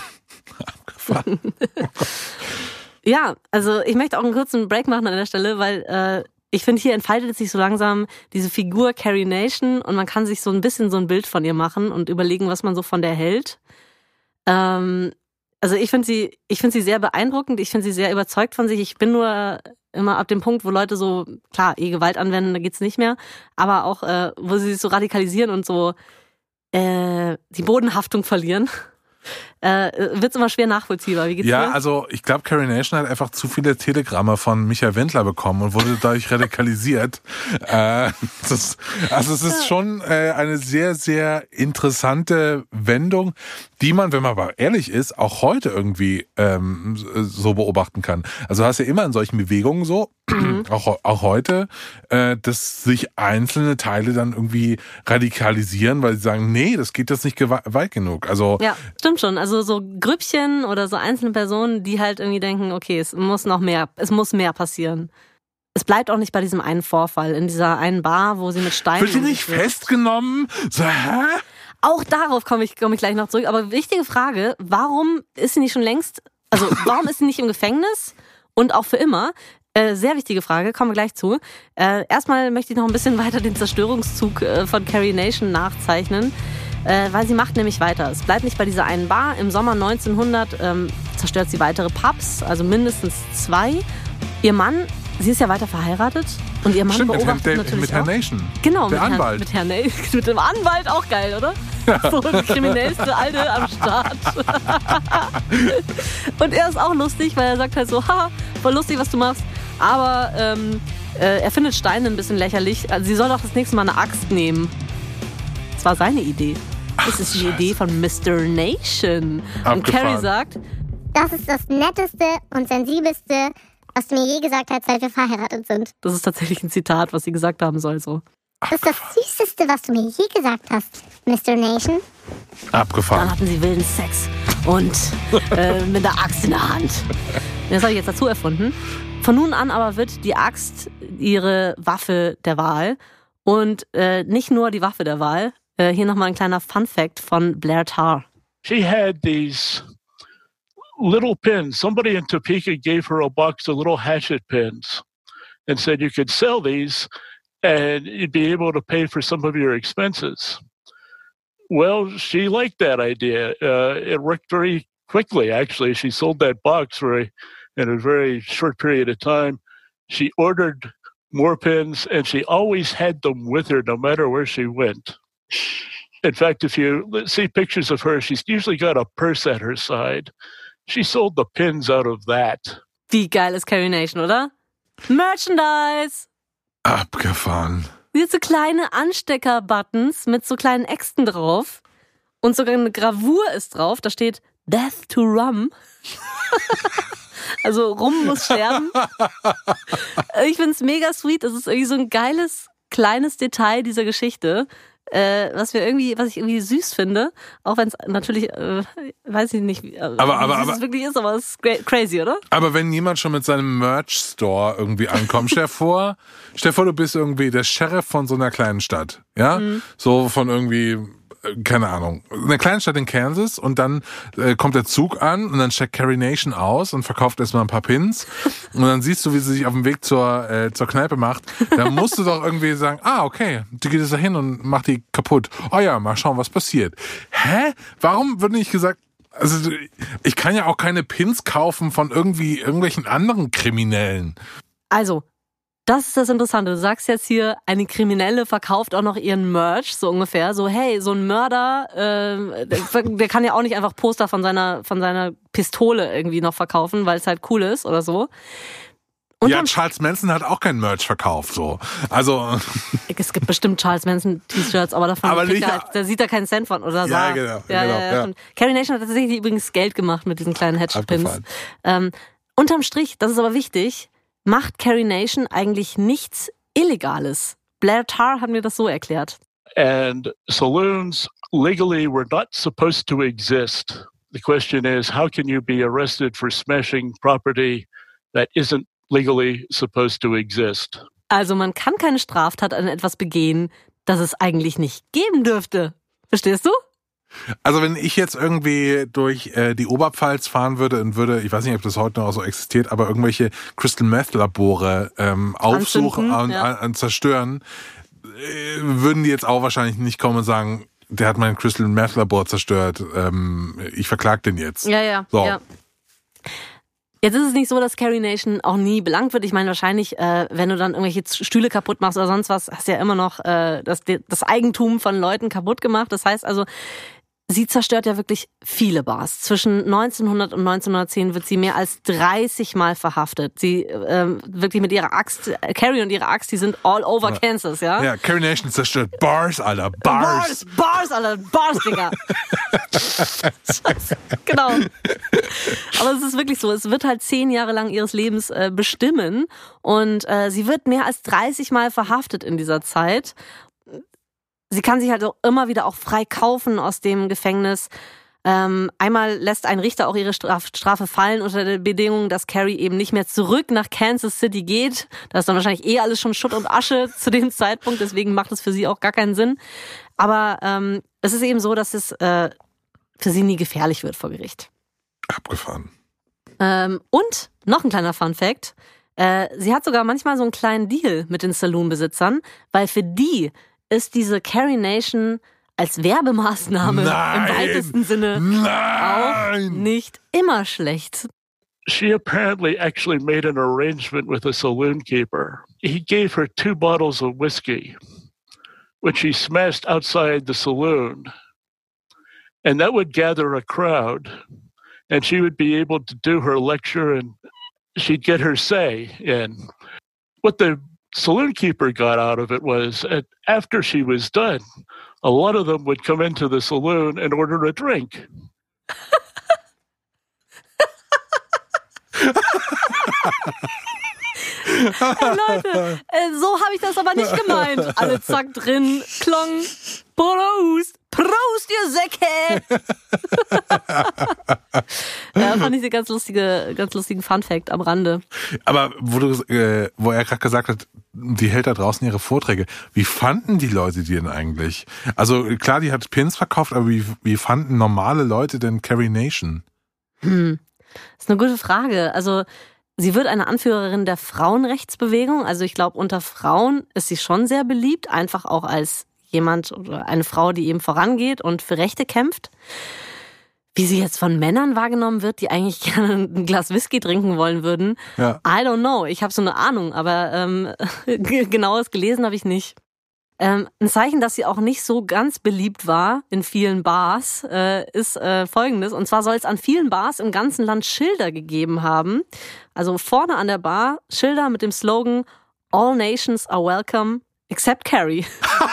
Speaker 1: Ja, also ich möchte auch einen kurzen Break machen an der Stelle, weil äh, ich finde, hier entfaltet sich so langsam diese Figur Carrie Nation und man kann sich so ein bisschen so ein Bild von ihr machen und überlegen, was man so von der hält. Ähm, also ich finde sie, ich finde sie sehr beeindruckend, ich finde sie sehr überzeugt von sich. Ich bin nur immer ab dem Punkt, wo Leute so, klar, eh Gewalt anwenden, da geht's nicht mehr, aber auch, äh, wo sie sich so radikalisieren und so äh, die Bodenhaftung verlieren. Äh, wird's immer schwer nachvollziehbar. Wie geht's
Speaker 2: Ja,
Speaker 1: dir?
Speaker 2: also ich glaube, Carrie Nation hat einfach zu viele Telegramme von Michael Wendler bekommen und wurde dadurch radikalisiert. äh, das, also es ist schon äh, eine sehr, sehr interessante Wendung, die man, wenn man aber ehrlich ist, auch heute irgendwie ähm, so beobachten kann. Also du hast ja immer in solchen Bewegungen so, mhm. auch, auch heute, äh, dass sich einzelne Teile dann irgendwie radikalisieren, weil sie sagen, nee, das geht jetzt nicht weit genug. Also
Speaker 1: ja, stimmt schon. Also so Grüppchen oder so einzelne Personen, die halt irgendwie denken, okay, es muss noch mehr, es muss mehr passieren. Es bleibt auch nicht bei diesem einen Vorfall in dieser einen Bar, wo sie mit Steinen...
Speaker 2: Wird sie nicht festgenommen? So, hä?
Speaker 1: Auch darauf komme ich, komme ich gleich noch zurück. Aber wichtige Frage, warum ist sie nicht schon längst... Also warum ist sie nicht im Gefängnis und auch für immer? Äh, sehr wichtige Frage, kommen wir gleich zu. Äh, erstmal möchte ich noch ein bisschen weiter den Zerstörungszug äh, von Carrie Nation nachzeichnen. Äh, weil sie macht nämlich weiter. Es bleibt nicht bei dieser einen Bar. Im Sommer neunzehnhundert ähm, zerstört sie weitere Pubs, also mindestens zwei. Ihr Mann, sie ist ja weiter verheiratet und ihr Mann
Speaker 2: Stimmt,
Speaker 1: beobachtet
Speaker 2: mit,
Speaker 1: natürlich
Speaker 2: mit Herrn
Speaker 1: auch.
Speaker 2: Nation.
Speaker 1: Genau,
Speaker 2: der
Speaker 1: mit
Speaker 2: Anwalt.
Speaker 1: Herrn, mit, Herrn Na- mit dem Anwalt, auch geil, oder? Ja. So der kriminellste Alte am Start. Und er ist auch lustig, weil er sagt halt so, haha, voll lustig, was du machst. Aber ähm, äh, er findet Steine ein bisschen lächerlich. Also sie soll doch das nächste Mal eine Axt nehmen. Das war seine Idee. Das ist die Idee von Mister Nation.
Speaker 2: Abgefahren.
Speaker 1: Und Carrie sagt,
Speaker 6: Das ist das Netteste und Sensibelste, was du mir je gesagt hast, seit wir verheiratet sind.
Speaker 1: das ist tatsächlich ein Zitat, was sie gesagt haben soll. So.
Speaker 6: Das ist das Süßeste, was du mir je gesagt hast, Mister Nation.
Speaker 1: Dann
Speaker 2: Abgefahren.
Speaker 1: hatten sie wilden Sex und äh, mit der Axt in der Hand. Das habe ich jetzt dazu erfunden. Von nun an aber wird die Axt ihre Waffe der Wahl. Und äh, nicht nur die Waffe der Wahl. Äh, hier nochmal ein kleiner Fun-Fact von Blair Tarr.
Speaker 5: She had these little pins. Somebody in Topeka gave her a box of little hatchet pins and said you could sell these and you'd be able to pay for some of your expenses. Well, she liked that idea. Uh, it worked very quickly, actually. She sold that box very, in a very short period of time. She ordered more pins, and she always had them with her no matter where she went. In fact, if you see pictures of her, she's usually got a purse at her side. She sold the pins out of that.
Speaker 1: Wie geil ist Carrie Nation, oder? Merchandise!
Speaker 2: Abgefahren.
Speaker 1: Sie hat so kleine Anstecker-Buttons mit so kleinen Äxten drauf. Und sogar eine Gravur ist drauf. Da steht Death to Rum. Also Rum muss sterben. Ich find's mega sweet. Das ist irgendwie so ein geiles, kleines Detail dieser Geschichte. äh, was wir irgendwie, was ich irgendwie süß finde, auch wenn es natürlich, äh, weiß ich nicht, wie,
Speaker 2: aber, aber,
Speaker 1: wie
Speaker 2: aber,
Speaker 1: es wirklich ist, aber es ist crazy, oder?
Speaker 2: Aber wenn jemand schon mit seinem Merch-Store irgendwie ankommt, stell dir vor, stell dir vor, du bist irgendwie der Sheriff von so einer kleinen Stadt, ja, mhm. so von irgendwie, keine Ahnung, eine kleine Stadt in Kansas und dann äh, kommt der Zug an und dann checkt Carrie Nation aus und verkauft erstmal ein paar Pins und dann siehst du, wie sie sich auf dem Weg zur äh, zur Kneipe macht. Dann musst du doch irgendwie sagen, ah, okay, die geht jetzt da hin und macht die kaputt. Oh ja, mal schauen, was passiert. Hä? Warum wird nicht gesagt, also ich kann ja auch keine Pins kaufen von irgendwie irgendwelchen anderen Kriminellen.
Speaker 1: Also, das ist das Interessante. Du sagst jetzt hier, eine Kriminelle verkauft auch noch ihren Merch, so ungefähr. So, hey, so ein Mörder, äh, der, der kann ja auch nicht einfach Poster von seiner von seiner Pistole irgendwie noch verkaufen, weil es halt cool ist oder so. Und
Speaker 2: ja, Charles Manson hat auch kein Merch verkauft, so. Also.
Speaker 1: Es gibt bestimmt Charles Manson T-Shirts, aber davon
Speaker 2: aber nicht,
Speaker 1: er, da sieht er keinen Cent von, oder so.
Speaker 2: Ja, genau.
Speaker 1: Ja,
Speaker 2: genau
Speaker 1: ja,
Speaker 2: ja.
Speaker 1: ja. Carrie Nation hat tatsächlich übrigens Geld gemacht mit diesen kleinen Hedge-Pins. Ähm, unterm Strich, das ist aber wichtig, macht Carrie Nation eigentlich nichts Illegales. Blair Tarr hat mir das so erklärt.
Speaker 5: And saloons legally were not supposed to exist. The question is, how can you be arrested for smashing property that isn't legally supposed to exist?
Speaker 1: Also man kann keine Straftat an etwas begehen, das es eigentlich nicht geben dürfte. Verstehst du?
Speaker 2: Also wenn ich jetzt irgendwie durch äh, die Oberpfalz fahren würde und würde, ich weiß nicht, ob das heute noch so existiert, aber irgendwelche Crystal Meth Labore ähm, aufsuchen und ja. äh, zerstören, äh, würden die jetzt auch wahrscheinlich nicht kommen und sagen, der hat mein Crystal Meth Labor zerstört, ähm, ich verklag den jetzt.
Speaker 1: Ja, ja,
Speaker 2: so.
Speaker 1: ja. Jetzt ist es nicht so, dass Carrie Nation auch nie belangt wird. Ich meine, wahrscheinlich, äh, wenn du dann irgendwelche Stühle kaputt machst oder sonst was, hast du ja immer noch äh, das, das Eigentum von Leuten kaputt gemacht. Das heißt also, sie zerstört ja wirklich viele Bars. Zwischen neunzehnhundert und neunzehnhundertzehn wird sie mehr als dreißig Mal verhaftet. Sie ähm, wirklich mit ihrer Axt, Carrie und ihre Axt, die sind all over ja. Kansas, ja?
Speaker 2: Ja, Carrie Nation zerstört Bars, Alter, Bars.
Speaker 1: Bars, Bars, Alter, Bars, Digga. Genau. Aber es ist wirklich so, es wird halt zehn Jahre lang ihres Lebens äh, bestimmen und äh, sie wird mehr als dreißig Mal verhaftet in dieser Zeit. Sie kann sich halt auch immer wieder auch frei kaufen aus dem Gefängnis. Ähm, einmal lässt ein Richter auch ihre Straf- Strafe fallen unter der Bedingung, dass Carrie eben nicht mehr zurück nach Kansas City geht. Da ist dann wahrscheinlich eh alles schon Schutt und Asche zu dem Zeitpunkt, deswegen macht es für sie auch gar keinen Sinn. Aber ähm, es ist eben so, dass es äh, für sie nie gefährlich wird vor Gericht.
Speaker 2: Abgefahren.
Speaker 1: Ähm, und noch ein kleiner Fun-Fact. Äh, sie hat sogar manchmal so einen kleinen Deal mit den Saloon-Besitzern, weil für die ist diese Carrie Nation als Werbemaßnahme
Speaker 2: Nein,
Speaker 1: im weitesten Sinne
Speaker 2: nein.
Speaker 1: auch nicht immer schlecht.
Speaker 5: She apparently actually made an arrangement with a saloon keeper. He gave her two bottles of whiskey, which he smashed outside the saloon. And that would gather a crowd. And she would be able to do her lecture and she'd get her say in. What the saloon keeper got out of it was that after she was done, a lot of them would come into the saloon and order a drink.
Speaker 1: Hey Leute, äh, so habe ich das aber nicht gemeint. Alle zack drin, klong, Prost, Prost, ihr Säcke! Ja, fand ich eine ganz lustige, ganz lustigen Funfact am Rande.
Speaker 2: Aber wo du, äh, wo er gerade gesagt hat, die hält da draußen ihre Vorträge. Wie fanden die Leute die denn eigentlich? Also klar, die hat Pins verkauft, aber wie, wie fanden normale Leute denn Carrie Nation?
Speaker 1: Hm, das ist eine gute Frage. Also sie wird eine Anführerin der Frauenrechtsbewegung. Also ich glaube, unter Frauen ist sie schon sehr beliebt, einfach auch als jemand oder eine Frau, die eben vorangeht und für Rechte kämpft. Wie sie jetzt von Männern wahrgenommen wird, die eigentlich gerne ein Glas Whisky trinken wollen würden, ja. I don't know. Ich habe so eine Ahnung, aber ähm, genaues gelesen habe ich nicht. Ähm, ein Zeichen, dass sie auch nicht so ganz beliebt war in vielen Bars, äh, ist äh, folgendes. Und zwar soll es an vielen Bars im ganzen Land Schilder gegeben haben. Also vorne an der Bar Schilder mit dem Slogan All nations are welcome, except Carrie.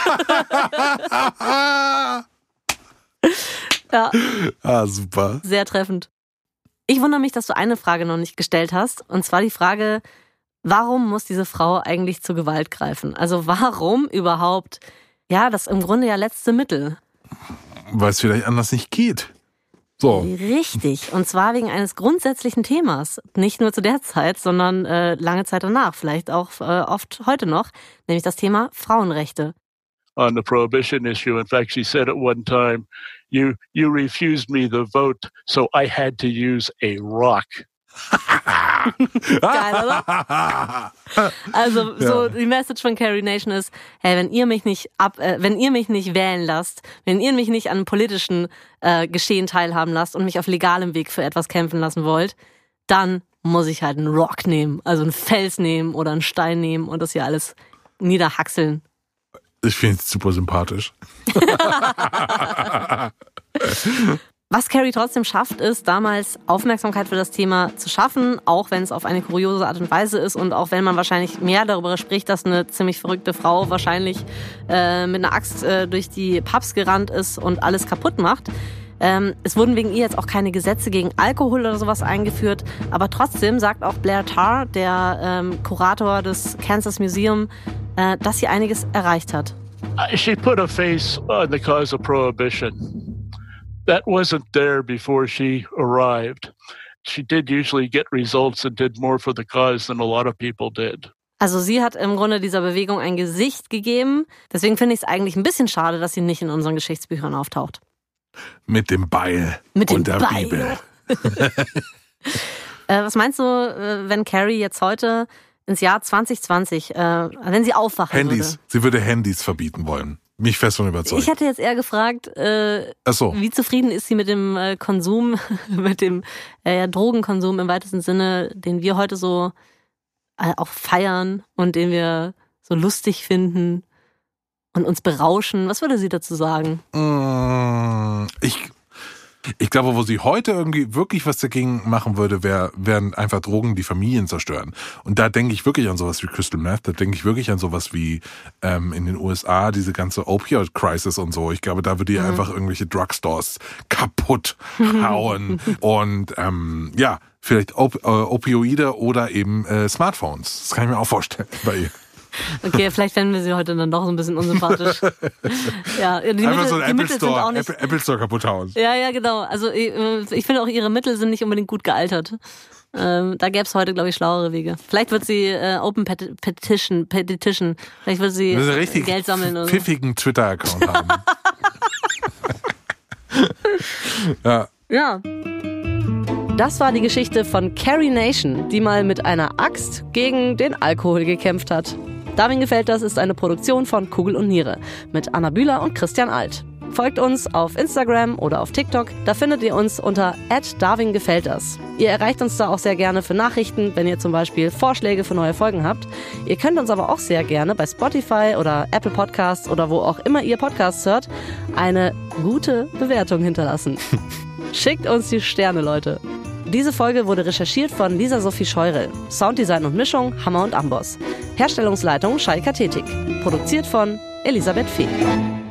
Speaker 1: Ja.
Speaker 2: Ah, super.
Speaker 1: Sehr treffend. Ich wundere mich, dass du eine Frage noch nicht gestellt hast. Und zwar die Frage, warum muss diese Frau eigentlich zur Gewalt greifen? Also warum überhaupt Ja, das im Grunde ja letzte Mittel.
Speaker 2: Weil es vielleicht anders nicht geht. So.
Speaker 1: Richtig. Und zwar wegen eines grundsätzlichen Themas. Nicht nur zu der Zeit, sondern äh, lange Zeit danach. Vielleicht auch äh, oft heute noch. Nämlich das Thema Frauenrechte.
Speaker 5: On the prohibition issue. In fact, she said at one time, you, you refused me the vote, so I had to use a rock.
Speaker 1: Geil, oder? Also so die Message von Carrie Nation ist, hey, wenn ihr mich nicht ab, äh, wenn ihr mich nicht wählen lasst, wenn ihr mich nicht an politischen äh, Geschehen teilhaben lasst und mich auf legalem Weg für etwas kämpfen lassen wollt, dann muss ich halt einen Rock nehmen, also einen Fels nehmen oder einen Stein nehmen und das hier alles niederhackseln.
Speaker 2: Ich finde es super sympathisch.
Speaker 1: Was Carrie trotzdem schafft, ist, damals Aufmerksamkeit für das Thema zu schaffen, auch wenn es auf eine kuriose Art und Weise ist und auch wenn man wahrscheinlich mehr darüber spricht, dass eine ziemlich verrückte Frau wahrscheinlich äh, mit einer Axt äh, durch die Pubs gerannt ist und alles kaputt macht. Ähm, es wurden wegen ihr jetzt auch keine Gesetze gegen Alkohol oder sowas eingeführt, aber trotzdem sagt auch Blair Tarr, der ähm, Kurator des Kansas Museum, äh, dass sie einiges erreicht hat.
Speaker 5: She put a face on the cause of prohibition. That wasn't there before she arrived. She did usually get results and did more for the cause than a lot of people did.
Speaker 1: Also sie hat im Grunde dieser Bewegung ein Gesicht gegeben. Deswegen finde ich es eigentlich ein bisschen schade, dass sie nicht in unseren Geschichtsbüchern auftaucht.
Speaker 2: Mit dem Beil
Speaker 1: Mit dem
Speaker 2: und der
Speaker 1: Beil.
Speaker 2: Bibel.
Speaker 1: äh, was meinst du, äh, wenn Carrie jetzt heute ins Jahr zwanzig zwanzig, äh, wenn sie aufwachen
Speaker 2: Handys.
Speaker 1: würde?
Speaker 2: Sie würde Handys verbieten wollen. Mich fest von überzeugt.
Speaker 1: Ich hätte jetzt eher gefragt, äh,
Speaker 2: Ach so.
Speaker 1: wie zufrieden ist sie mit dem äh, Konsum, mit dem äh, Drogenkonsum im weitesten Sinne, den wir heute so äh, auch feiern und den wir so lustig finden und uns berauschen. Was würde sie dazu sagen?
Speaker 2: Ich, ich glaube, wo sie heute irgendwie wirklich was dagegen machen würde, wär, wären einfach Drogen, die Familien zerstören. Und da denke ich wirklich an sowas wie Crystal Meth, da denke ich wirklich an sowas wie ähm, in den U S A diese ganze Opioid-Crisis und so. Ich glaube, da würde ihr mhm. einfach irgendwelche Drugstores kaputt hauen. Und ähm, ja, vielleicht Op- äh, Opioide oder eben äh, Smartphones. Das kann ich mir auch vorstellen bei ihr.
Speaker 1: Okay, vielleicht fänden wir sie heute dann doch so ein bisschen unsympathisch. Ja, die
Speaker 2: Einfach
Speaker 1: Mittel,
Speaker 2: so ein
Speaker 1: die
Speaker 2: Apple
Speaker 1: Mittel sind
Speaker 2: Store,
Speaker 1: auch nicht.
Speaker 2: Apple, Apple Store kaputt hauen.
Speaker 1: Ja, ja, genau. Also ich, ich finde auch ihre Mittel sind nicht unbedingt gut gealtert. Ähm, da gäbe es heute, glaube ich, schlauere Wege. Vielleicht wird sie äh, Open Pet- Petition, Petition. Vielleicht wird sie
Speaker 2: richtig
Speaker 1: Geld sammeln oder so.
Speaker 2: Pfiffigen Twitter-Account haben. Ja.
Speaker 1: Ja. Das war die Geschichte von Carrie Nation, die mal mit einer Axt gegen den Alkohol gekämpft hat. Darwin gefällt das ist eine Produktion von Kugel und Niere mit Anna Bühler und Christian Alt. Folgt uns auf Instagram oder auf TikTok, da findet ihr uns unter at Darwin gefällt das. Ihr erreicht uns da auch sehr gerne für Nachrichten, wenn ihr zum Beispiel Vorschläge für neue Folgen habt. Ihr könnt uns aber auch sehr gerne bei Spotify oder Apple Podcasts oder wo auch immer ihr Podcasts hört, eine gute Bewertung hinterlassen. Schickt uns die Sterne, Leute. Diese Folge wurde recherchiert von Lisa Sophie Scheurel. Sounddesign und Mischung Hammer und Amboss. Herstellungsleitung Schalker Tätig. Produziert von Elisabeth Fee.